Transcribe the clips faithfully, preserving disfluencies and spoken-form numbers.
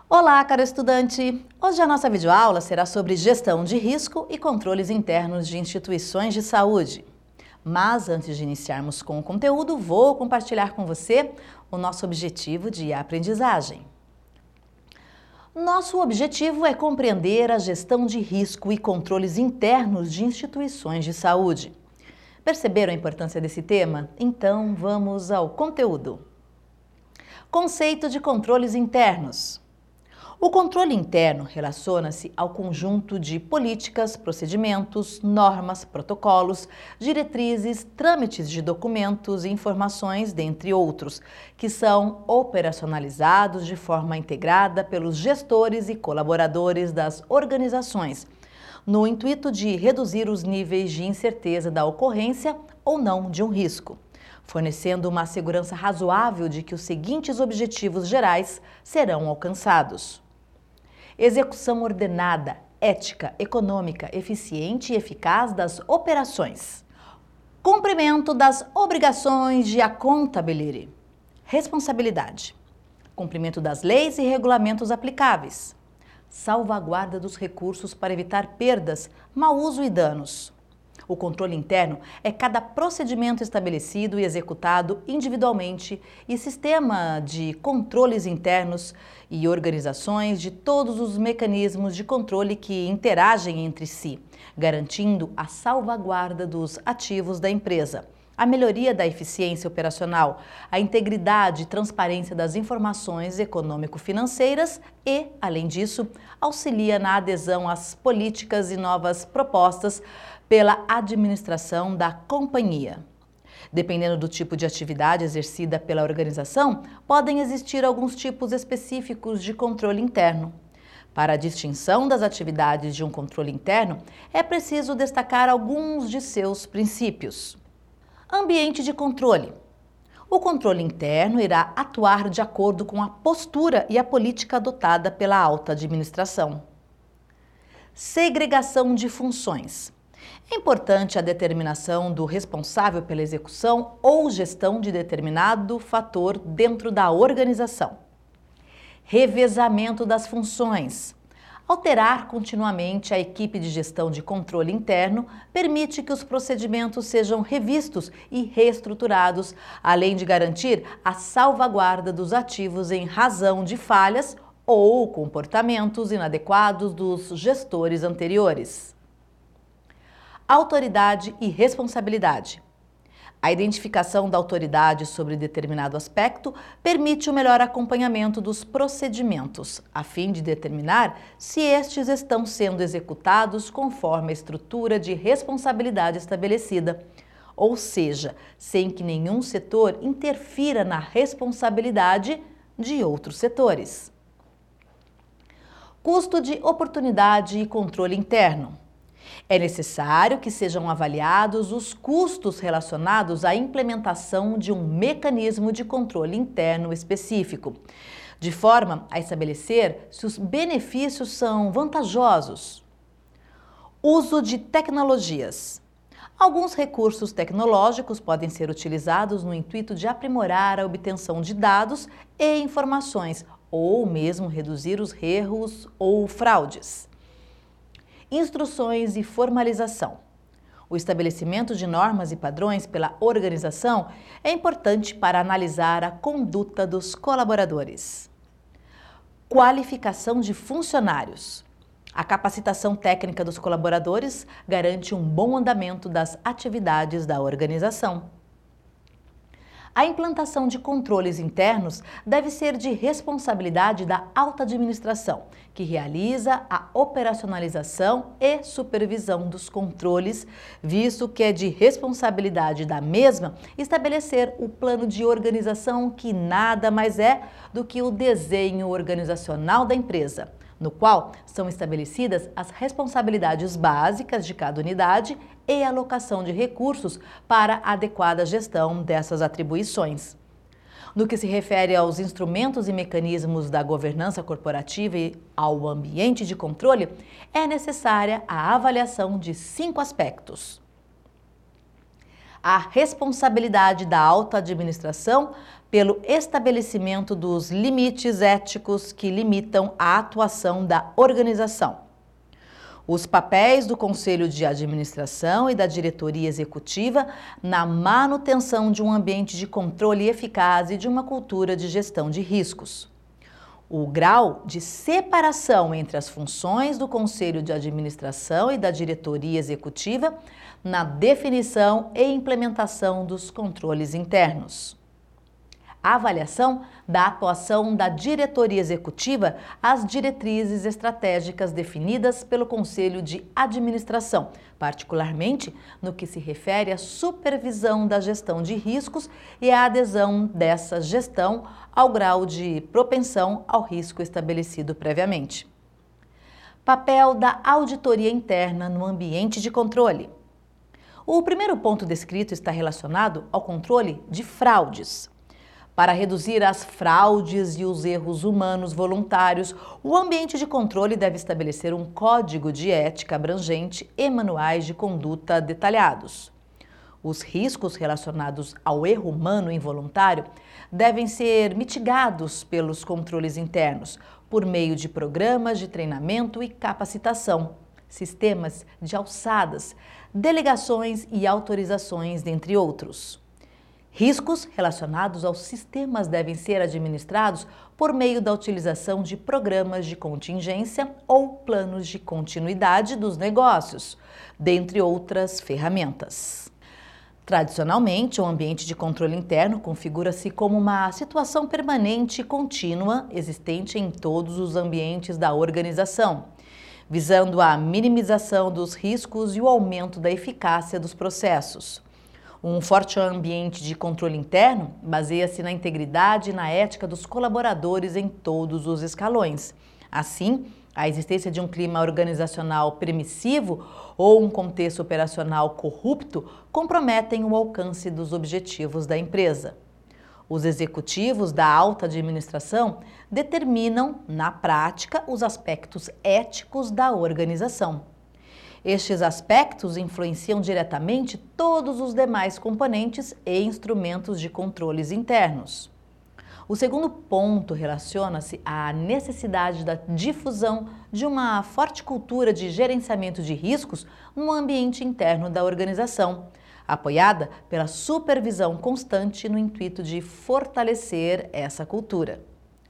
Olá, caro estudante! Hoje a nossa videoaula será sobre gestão de risco e controles internos de instituições de saúde. Mas antes de iniciarmos com o conteúdo, vou compartilhar com você o nosso objetivo de aprendizagem. Nosso objetivo é compreender a gestão de risco e controles internos de instituições de saúde. Perceberam a importância desse tema? Então vamos ao conteúdo. Conceito de controles internos. O controle interno relaciona-se ao conjunto de políticas, procedimentos, normas, protocolos, diretrizes, trâmites de documentos e informações, dentre outros, que são operacionalizados de forma integrada pelos gestores e colaboradores das organizações, no intuito de reduzir os níveis de incerteza da ocorrência ou não de um risco, fornecendo uma segurança razoável de que os seguintes objetivos gerais serão alcançados: execução ordenada, ética, econômica, eficiente e eficaz das operações. Cumprimento das obrigações de accountability. Responsabilidade. Cumprimento das leis e regulamentos aplicáveis. Salvaguarda dos recursos para evitar perdas, mau uso e danos. O controle interno é cada procedimento estabelecido e executado individualmente e sistema de controles internos e organizações de todos os mecanismos de controle que interagem entre si, garantindo a salvaguarda dos ativos da empresa, a melhoria da eficiência operacional, a integridade e transparência das informações econômico-financeiras e, além disso, auxilia na adesão às políticas e novas propostas pela administração da companhia. Dependendo do tipo de atividade exercida pela organização, podem existir alguns tipos específicos de controle interno. Para a distinção das atividades de um controle interno, é preciso destacar alguns de seus princípios. Ambiente de controle. O controle interno irá atuar de acordo com a postura e a política adotada pela alta administração. Segregação de funções. É importante a determinação do responsável pela execução ou gestão de determinado fator dentro da organização. Revezamento das funções. Alterar continuamente a equipe de gestão de controle interno permite que os procedimentos sejam revistos e reestruturados, além de garantir a salvaguarda dos ativos em razão de falhas ou comportamentos inadequados dos gestores anteriores. Autoridade e responsabilidade. A identificação da autoridade sobre determinado aspecto permite o melhor acompanhamento dos procedimentos, a fim de determinar se estes estão sendo executados conforme a estrutura de responsabilidade estabelecida, ou seja, sem que nenhum setor interfira na responsabilidade de outros setores. Custo de oportunidade e controle interno. É necessário que sejam avaliados os custos relacionados à implementação de um mecanismo de controle interno específico, de forma a estabelecer se os benefícios são vantajosos. Uso de tecnologias. Alguns recursos tecnológicos podem ser utilizados no intuito de aprimorar a obtenção de dados e informações, ou mesmo reduzir os erros ou fraudes. Instruções e formalização. O estabelecimento de normas e padrões pela organização é importante para analisar a conduta dos colaboradores. Qualificação de funcionários. A capacitação técnica dos colaboradores garante um bom andamento das atividades da organização. A implantação de controles internos deve ser de responsabilidade da alta administração, que realiza a operacionalização e supervisão dos controles, visto que é de responsabilidade da mesma estabelecer o plano de organização, que nada mais é do que o desenho organizacional da empresa, no qual são estabelecidas as responsabilidades básicas de cada unidade e a alocação de recursos para a adequada gestão dessas atribuições. No que se refere aos instrumentos e mecanismos da governança corporativa e ao ambiente de controle, é necessária a avaliação de cinco aspectos: a responsabilidade da alta administração pelo estabelecimento dos limites éticos que limitam a atuação da organização. Os papéis do Conselho de Administração e da Diretoria Executiva na manutenção de um ambiente de controle eficaz e de uma cultura de gestão de riscos. O grau de separação entre as funções do Conselho de Administração e da Diretoria Executiva na definição e implementação dos controles internos. A avaliação da atuação da diretoria executiva às diretrizes estratégicas definidas pelo Conselho de Administração, particularmente no que se refere à supervisão da gestão de riscos e à adesão dessa gestão ao grau de propensão ao risco estabelecido previamente. Papel da auditoria interna no ambiente de controle. O primeiro ponto descrito está relacionado ao controle de fraudes. Para reduzir as fraudes e os erros humanos voluntários, o ambiente de controle deve estabelecer um código de ética abrangente e manuais de conduta detalhados. Os riscos relacionados ao erro humano involuntário devem ser mitigados pelos controles internos, por meio de programas de treinamento e capacitação, sistemas de alçadas, delegações e autorizações, dentre outros. Riscos relacionados aos sistemas devem ser administrados por meio da utilização de programas de contingência ou planos de continuidade dos negócios, dentre outras ferramentas. Tradicionalmente, o ambiente de controle interno configura-se como uma situação permanente e contínua existente em todos os ambientes da organização, visando a minimização dos riscos e o aumento da eficácia dos processos. Um forte ambiente de controle interno baseia-se na integridade e na ética dos colaboradores em todos os escalões. Assim, a existência de um clima organizacional permissivo ou um contexto operacional corrupto comprometem o alcance dos objetivos da empresa. Os executivos da alta administração determinam, na prática, os aspectos éticos da organização. Estes aspectos influenciam diretamente todos os demais componentes e instrumentos de controles internos. O segundo ponto relaciona-se à necessidade da difusão de uma forte cultura de gerenciamento de riscos no ambiente interno da organização, apoiada pela supervisão constante no intuito de fortalecer essa cultura.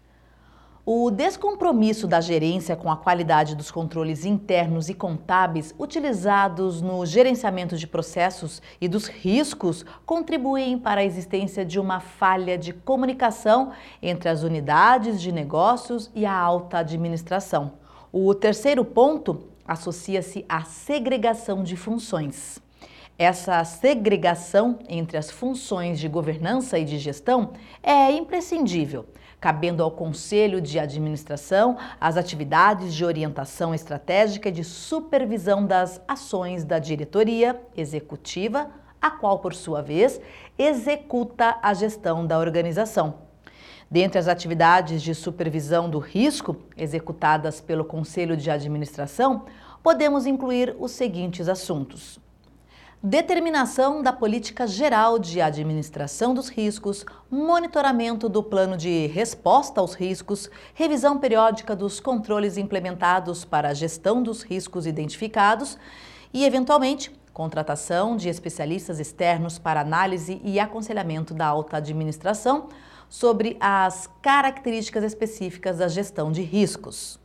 O descompromisso da gerência com a qualidade dos controles internos e contábeis utilizados no gerenciamento de processos e dos riscos contribuem para a existência de uma falha de comunicação entre as unidades de negócios e a alta administração. O terceiro ponto associa-se à segregação de funções. Essa segregação entre as funções de governança e de gestão é imprescindível, cabendo ao Conselho de Administração as atividades de orientação estratégica e de supervisão das ações da diretoria executiva, a qual, por sua vez, executa a gestão da organização. Dentre as atividades de supervisão do risco executadas pelo Conselho de Administração, podemos incluir os seguintes assuntos: determinação da política geral de administração dos riscos, monitoramento do plano de resposta aos riscos, revisão periódica dos controles implementados para a gestão dos riscos identificados e, eventualmente, contratação de especialistas externos para análise e aconselhamento da alta administração sobre as características específicas da gestão de riscos.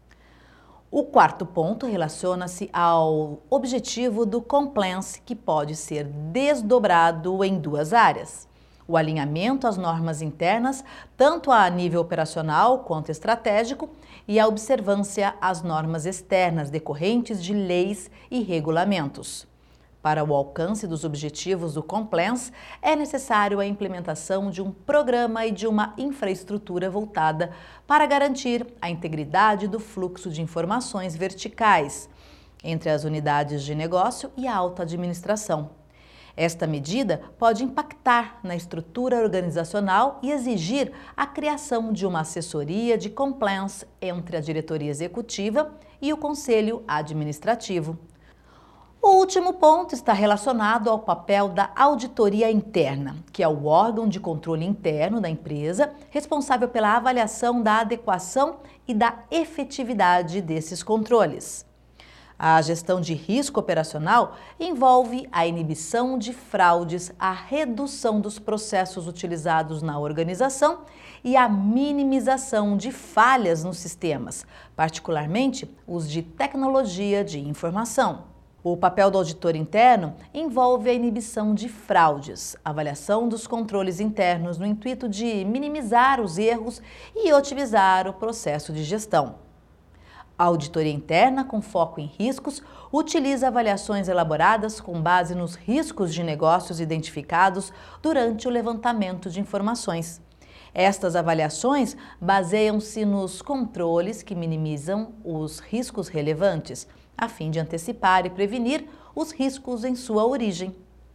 O quarto ponto relaciona-se ao objetivo do compliance, que pode ser desdobrado em duas áreas: o alinhamento às normas internas, tanto a nível operacional quanto estratégico, e a observância às normas externas decorrentes de leis e regulamentos. Para o alcance dos objetivos do compliance, é necessário a implementação de um programa e de uma infraestrutura voltada para garantir a integridade do fluxo de informações verticais entre as unidades de negócio e a alta administração. Esta medida pode impactar na estrutura organizacional e exigir a criação de uma assessoria de compliance entre a diretoria executiva e o conselho administrativo. O último ponto está relacionado ao papel da auditoria interna, que é o órgão de controle interno da empresa responsável pela avaliação da adequação e da efetividade desses controles. A gestão de risco operacional envolve a inibição de fraudes, a redução dos processos utilizados na organização e a minimização de falhas nos sistemas, particularmente os de tecnologia de informação. O papel do auditor interno envolve a inibição de fraudes, avaliação dos controles internos no intuito de minimizar os erros e otimizar o processo de gestão. A auditoria interna, com foco em riscos, utiliza avaliações elaboradas com base nos riscos de negócios identificados durante o levantamento de informações. Estas avaliações baseiam-se nos controles que minimizam os riscos relevantes, a fim de antecipar e prevenir os riscos em sua origem.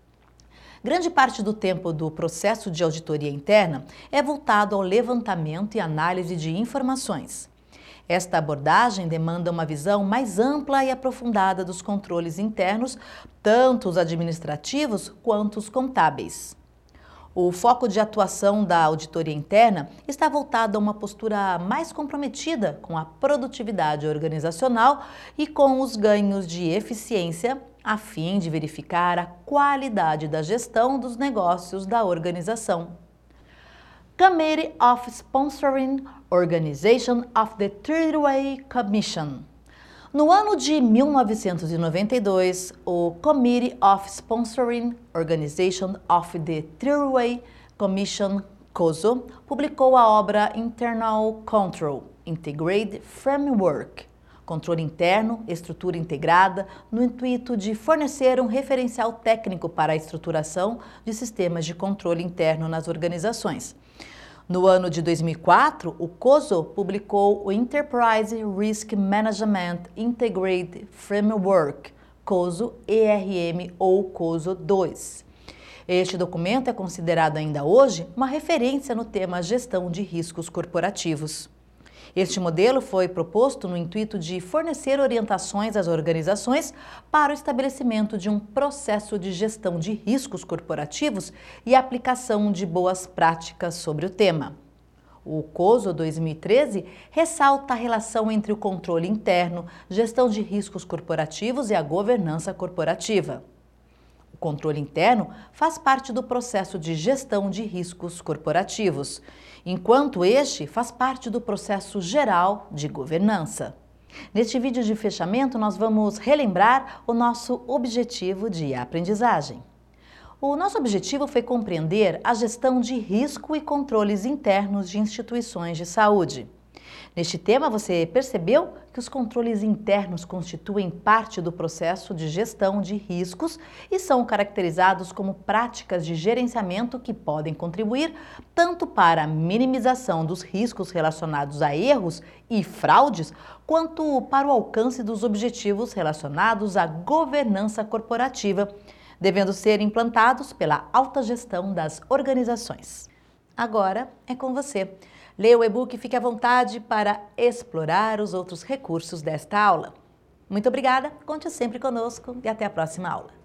Grande parte do tempo do processo de auditoria interna é voltado ao levantamento e análise de informações. Esta abordagem demanda uma visão mais ampla e aprofundada dos controles internos, tanto os administrativos quanto os contábeis. O foco de atuação da auditoria interna está voltado a uma postura mais comprometida com a produtividade organizacional e com os ganhos de eficiência, a fim de verificar a qualidade da gestão dos negócios da organização. Committee of Sponsoring Organization of the Third-Way Commission. No ano de mil novecentos e noventa e dois, o Committee of Sponsoring Organization of the Third-Way Commission, COSO, publicou a obra Internal Control Integrated Framework, Controle Interno, Estrutura Integrada, no intuito de fornecer um referencial técnico para a estruturação de sistemas de controle interno nas organizações. No ano de dois mil e quatro, o COSO publicou o Enterprise Risk Management Integrated Framework, COSO E R M ou COSO dois. Este documento é considerado ainda hoje uma referência no tema gestão de riscos corporativos. Este modelo foi proposto no intuito de fornecer orientações às organizações para o estabelecimento de um processo de gestão de riscos corporativos e aplicação de boas práticas sobre o tema. O COSO dois mil e treze ressalta a relação entre o controle interno, gestão de riscos corporativos e a governança corporativa. O controle interno faz parte do processo de gestão de riscos corporativos, enquanto este faz parte do processo geral de governança. Neste vídeo de fechamento, nós vamos relembrar o nosso objetivo de aprendizagem. O nosso objetivo foi compreender a gestão de risco e controles internos de instituições de saúde. Neste tema, você percebeu que os controles internos constituem parte do processo de gestão de riscos e são caracterizados como práticas de gerenciamento que podem contribuir tanto para a minimização dos riscos relacionados a erros e fraudes, quanto para o alcance dos objetivos relacionados à governança corporativa, devendo ser implantados pela alta gestão das organizações. Agora é com você. Leia o e-book e fique à vontade para explorar os outros recursos desta aula. Muito obrigada, conte sempre conosco e até a próxima aula.